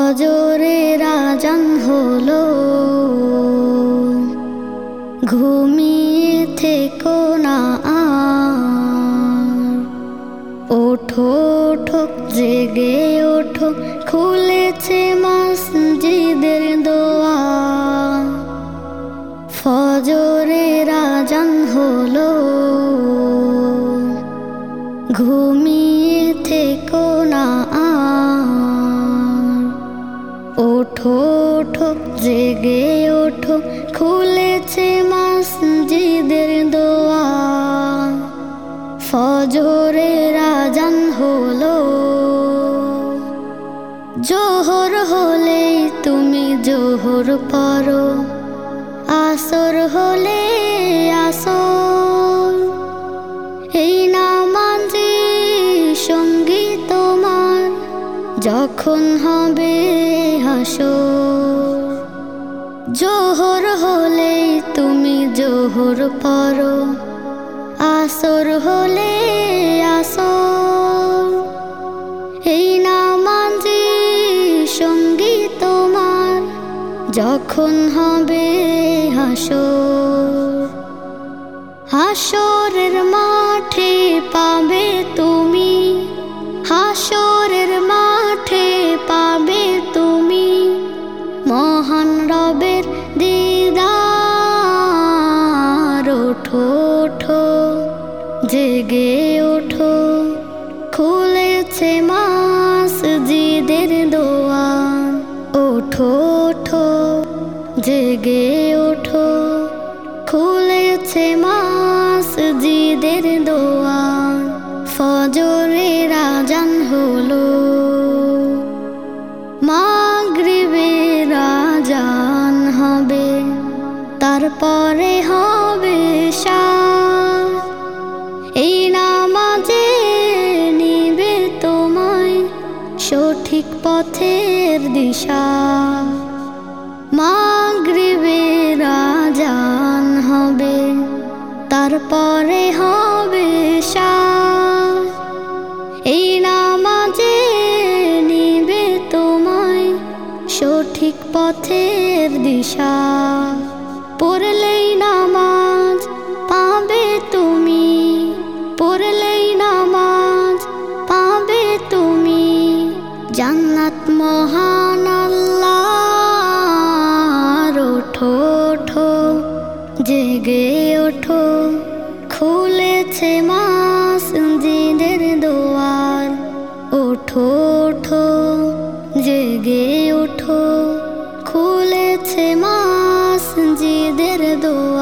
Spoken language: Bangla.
ফজরের আজান হলো, ঘুমিয়ে থেকো না আর। ওঠো ওঠো জেগে ওঠো, খুলেছে মসজিদের দোয়ার। ফজরের আজান হলো, ঘুমিয়ে থেকো না আর। ওঠো ওঠো জেগে ওঠো, খুলেছে মসজিদের দোয়ার। ফজরের আজান হলো, জোহর হলেই তুমি জোহর পড়ো, আসর হলে আসর। এই নামাজে সঙ্গী তোমার, যখন হবে হাসর। জোহর হলেই তুমি জোহর পড়ো, আসর হলে আসর। এই নামাজে সঙ্গী তোমার, যখন হবে হাসর। হাসরের মাঠে পাবে তুমি, হাসরের মাঠে পাবে তুমি মহান রবের দিদার। ওঠো ওঠো জেগে ওঠো, খুলেছে মসজিদের দোয়ার। ওঠো ওঠো জেগে ওঠো, খুলেছে মসজিদের দোয়ার। ফজরের আজান হলো, মাগরিবের আজান হবে, তারপরে হবে শাহ। এই নামাজে নিবে তোমায় সঠিক পথের দিশা। মাগরিবের আজান হবে, তারপরে হবে শাহ। এই নামাজে নিবে তোমায় সঠিক পথের দিশা। পড়লেই নামাজ পাবে তুমি, পড়লেই নামাজ পাবে তুমি জান্নাত মহান আল্লাহর। ওঠো ওঠো জেগে ওঠো, খুলেছে মসজিদের দোয়ার। ওঠো ওঠো জেগে ওঠো, খুলেছে মসজিদের দোয়ার।